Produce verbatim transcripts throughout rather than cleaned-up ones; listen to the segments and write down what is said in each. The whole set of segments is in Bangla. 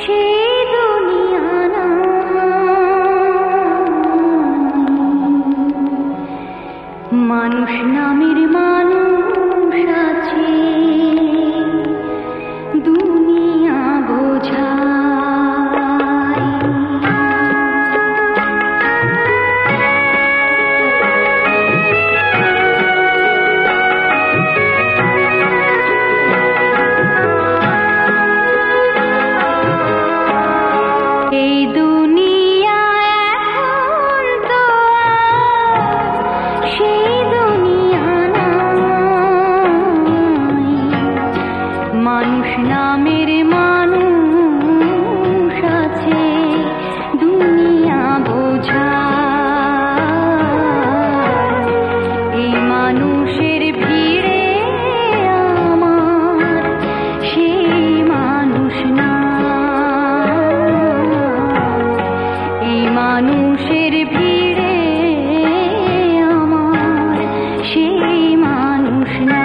মানুষ নামের মানুষ আছে দুনিয়া বোঝায়। এই দুনিয়া এখন তো সেই দুনিয়া নাই, মানুষ নামের মানুষ আছে দুনিয়া বোঝায়। এই মানুষের ভিড়ে আমার সেই মানুষ না, এই মানুষের ভিড়ে আমার সেই মানুষ না।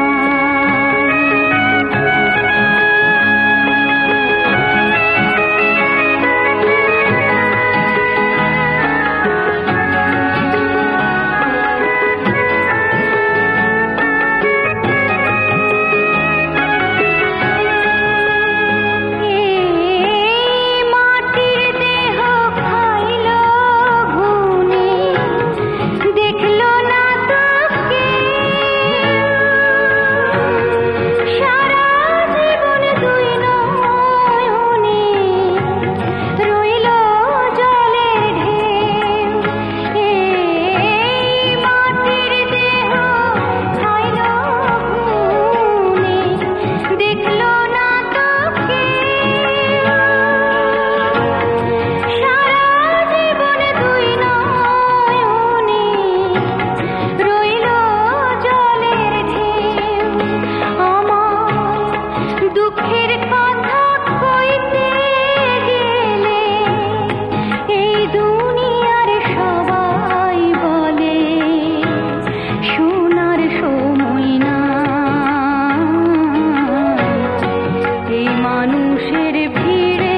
মানুষের ভিড়ে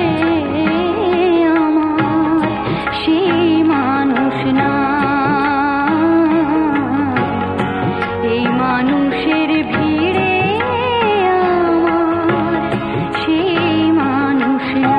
আমার সেই মানুষ না, এই মানুষের ভিড়ে আমার সেই মানুষ না।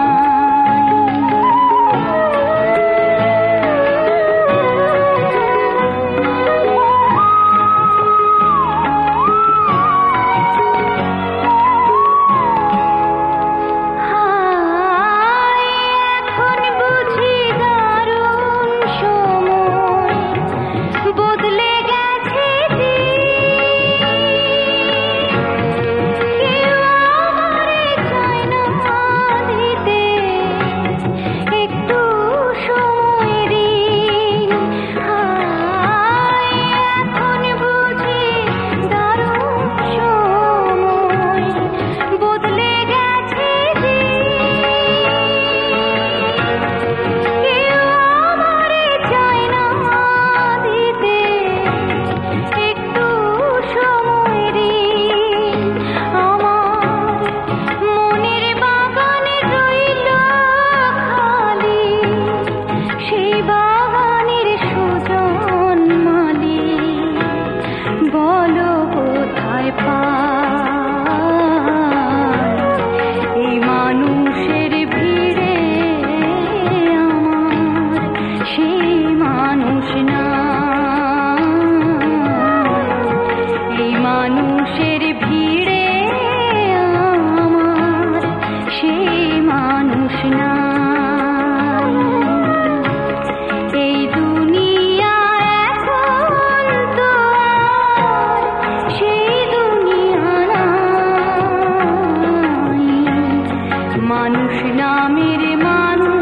মানুষের ভিড়ে আমার সেই মানুষ না, এই দুনিয়া এখন তো সেই দুনিয়া নাই, মানুষ নামের মানুষ